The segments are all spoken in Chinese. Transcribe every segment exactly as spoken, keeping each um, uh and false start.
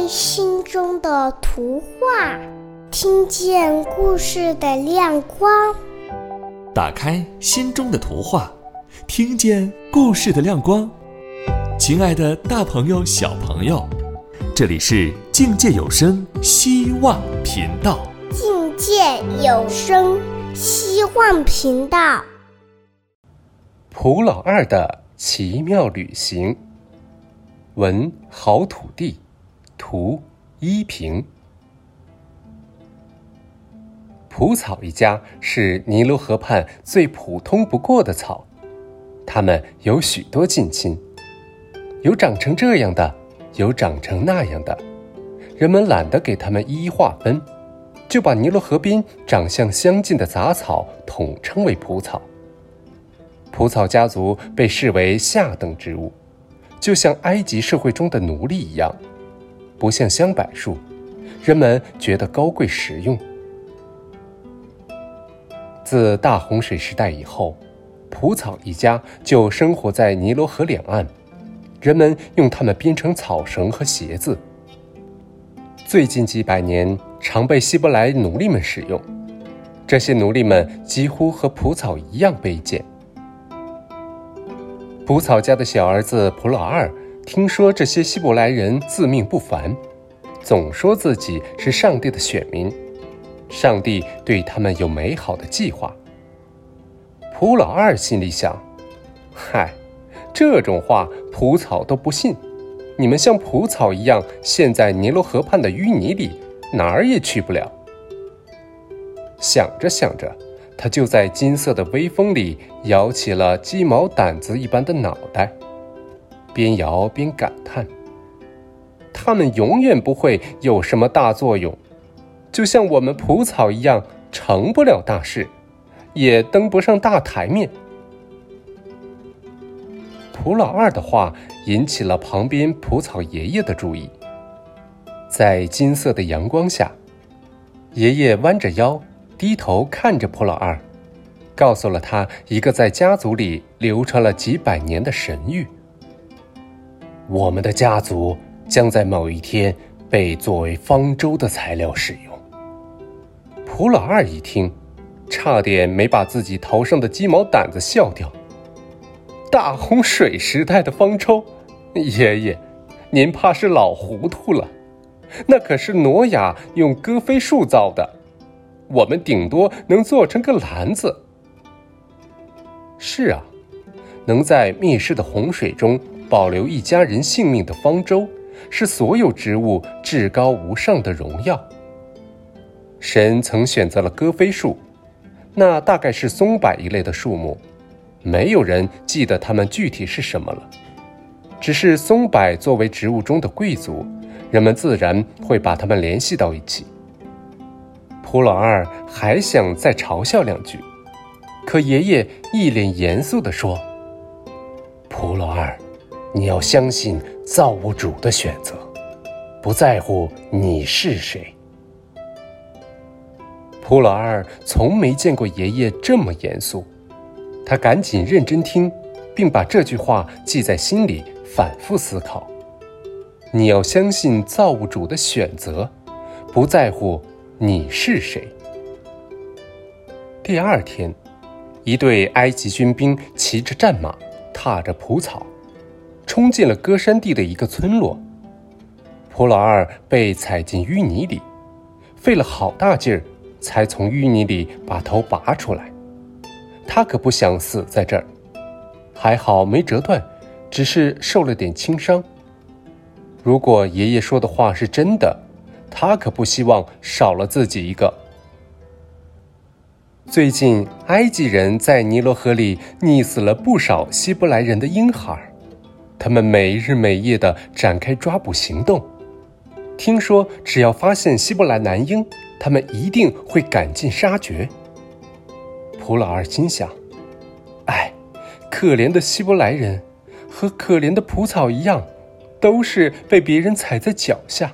开心中的图画，听见故事的亮光。 打开心中的图画，听见故事的亮光。亲爱的大朋友小朋友，这里是境界有声希望频道。 境界有声希望频道。 蒲老二的奇妙旅行，文郝土地，图依萍。蒲草一家是尼罗河畔最普通不过的草，它们有许多近亲，有长成这样的，有长成那样的，人们懒得给它们一一划分，就把尼罗河边长相相近的杂草统称为蒲草。蒲草家族被视为下等植物，就像埃及社会中的奴隶一样，不像香柏树，人们觉得高贵实用。自大洪水时代以后，蒲草一家就生活在尼罗河两岸，人们用它们编成草绳和鞋子。最近几百年常被希伯来奴隶们使用，这些奴隶们几乎和蒲草一样卑贱。蒲草家的小儿子蒲老二听说这些希伯来人自命不凡，总说自己是上帝的选民，上帝对他们有美好的计划。蒲老二心里想，嗨，这种话蒲草都不信，你们像蒲草一样陷在尼罗河畔的淤泥里，哪儿也去不了。想着想着，他就在金色的微风里摇起了鸡毛掸子一般的脑袋，边摇边感叹，他们永远不会有什么大作用，就像我们蒲草一样，成不了大事，也登不上大台面。蒲老二的话引起了旁边蒲草爷爷的注意，在金色的阳光下，爷爷弯着腰低头看着蒲老二，告诉了他一个在家族里流传了几百年的神谕：我们的家族将在某一天被作为方舟的材料使用。蒲老二一听，差点没把自己头上的鸡毛掸子笑掉。大洪水时代的方舟，爷爷，您怕是老糊涂了，那可是挪亚用戈飞树造的，我们顶多能做成个篮子。是啊，能在灭世的洪水中保留一家人性命的方舟，是所有植物至高无上的荣耀。神曾选择了戈飞树，那大概是松柏一类的树木，没有人记得它们具体是什么了。只是松柏作为植物中的贵族，人们自然会把它们联系到一起。蒲老二还想再嘲笑两句，可爷爷一脸严肃地说：蒲老二，你要相信造物主的选择，不在乎你是谁。蒲老二从没见过爷爷这么严肃，他赶紧认真听，并把这句话记在心里，反复思考。你要相信造物主的选择，不在乎你是谁。第二天，一队埃及军兵骑着战马，踏着蒲草，冲进了歌山地的一个村落。蒲老二被踩进淤泥里，费了好大劲儿才从淤泥里把头拔出来。他可不想死在这儿，还好没折断，只是受了点轻伤。如果爷爷说的话是真的，他可不希望少了自己一个。最近埃及人在尼罗河里溺死了不少希伯来人的婴孩，他们每日每夜地展开抓捕行动。听说只要发现希伯来男婴，他们一定会赶尽杀绝。蒲老二心想，哎，可怜的希伯来人和可怜的蒲草一样，都是被别人踩在脚下。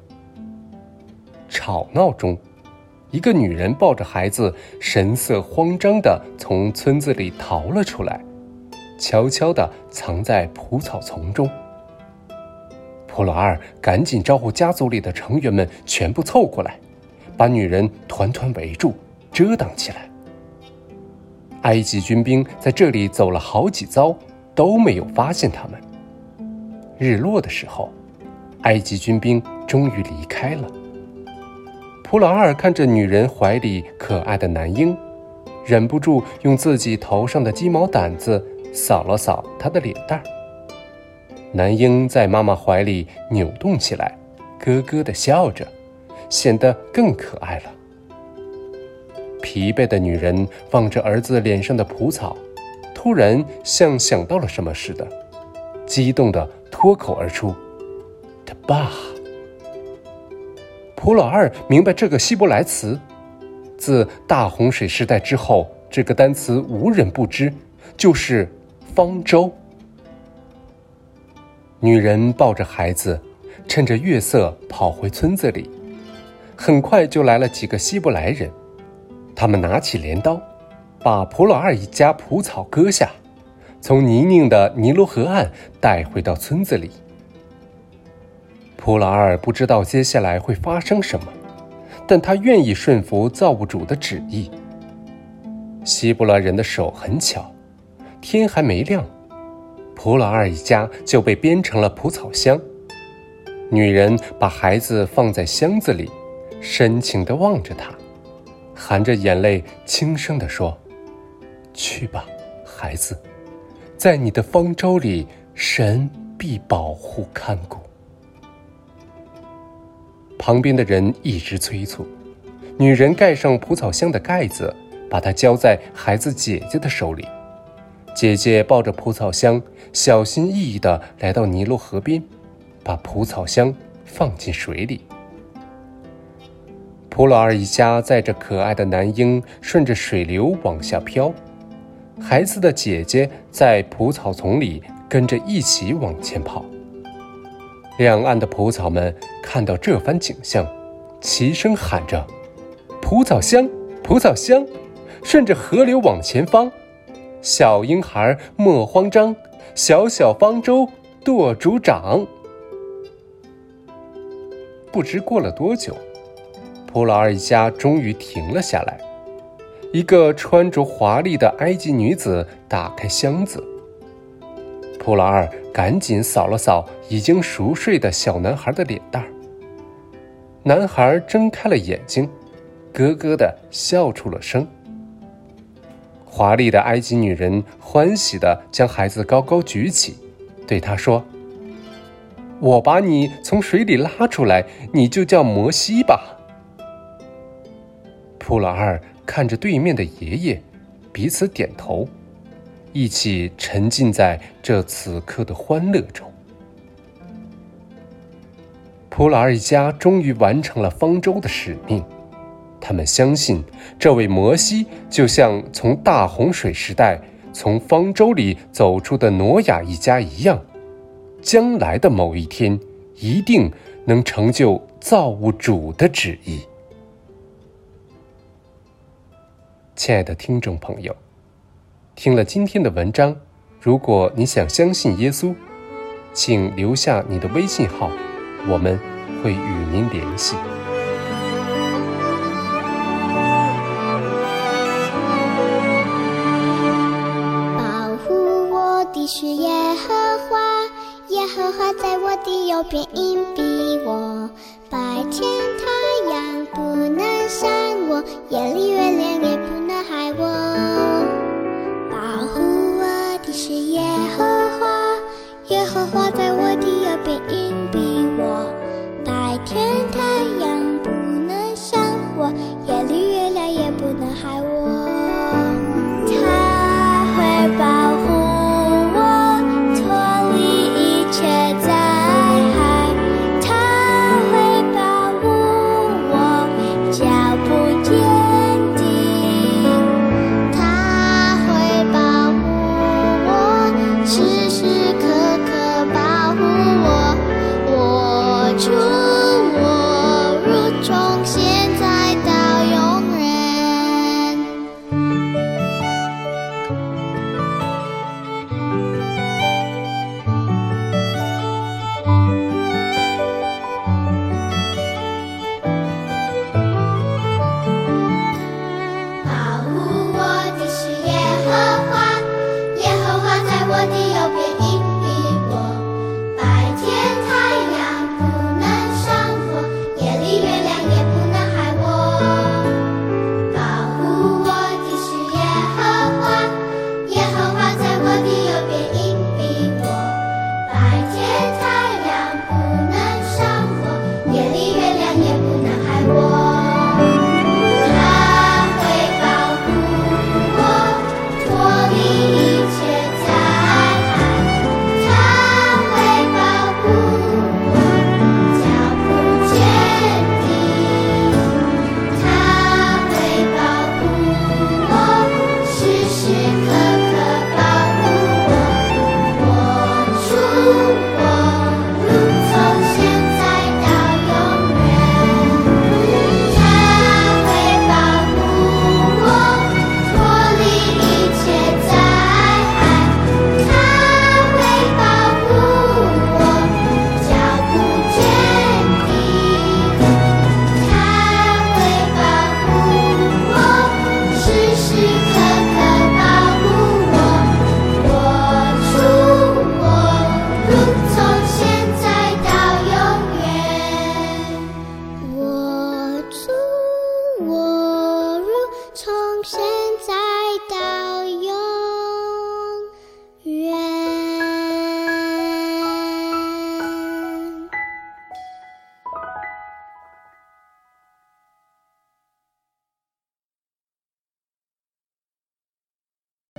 吵闹中，一个女人抱着孩子，神色慌张地从村子里逃了出来，悄悄地藏在蒲草丛中。 普罗二赶紧招呼家族里的成员们全部凑过来，把女人团团围住，遮挡起来。埃及军兵在这里走了好几遭，都没有发现他们。日落的时候，埃及军兵终于离开了。普老二看着女人怀里可爱的男婴，忍不住用自己头上的鸡毛掸子扫了扫她的脸蛋儿。男婴在妈妈怀里扭动起来，咯咯地笑着，显得更可爱了。疲惫的女人望着儿子脸上的蒲草，突然像想到了什么似的，激动地脱口而出：“他爸！”普老二明白这个希伯来词，自大洪水时代之后，这个单词无人不知，就是方舟。女人抱着孩子，趁着月色跑回村子里，很快就来了几个希伯来人。他们拿起镰刀，把普老二一家蒲草割下，从泥泞的尼罗河岸带回到村子里。普老二不知道接下来会发生什么，但他愿意顺服造物主的旨意。希伯来人的手很巧，天还没亮，普老二一家就被编成了蒲草箱。女人把孩子放在箱子里，深情地望着他，含着眼泪轻声地说：“去吧，孩子，在你的方舟里，神必保护看顾。”旁边的人一直催促，女人盖上蒲草箱的盖子，把它交在孩子姐姐的手里。姐姐抱着蒲草箱，小心翼翼地来到尼罗河边，把蒲草箱放进水里。普老二一家载着可爱的男婴顺着水流往下飘，孩子的姐姐在蒲草丛里跟着一起往前跑。两岸的蒲草们看到这番景象，齐声喊着：“蒲草箱，蒲草箱，顺着河流往前方，小婴孩莫慌张，小小方舟舵主掌。”不知过了多久，普老二一家终于停了下来。一个穿着华丽的埃及女子打开箱子，普老二赶紧扫了扫已经熟睡的小男孩的脸蛋儿。男孩睁开了眼睛，咯咯地笑出了声。华丽的埃及女人欢喜地将孩子高高举起，对他说：“我把你从水里拉出来，你就叫摩西吧。”普老二看着对面的爷爷，彼此点头，一起沉浸在这此刻的欢乐中。普老二一家终于完成了方舟的使命，他们相信这位摩西就像从大洪水时代从方舟里走出的挪亚一家一样，将来的某一天一定能成就造物主的旨意。亲爱的听众朋友，听了今天的文章，如果你想相信耶稣，请留下你的微信号，我们会与您联系。 保护我的是耶和华，耶和华在我的右边荫庇我，白天太阳不能伤我，夜里月亮也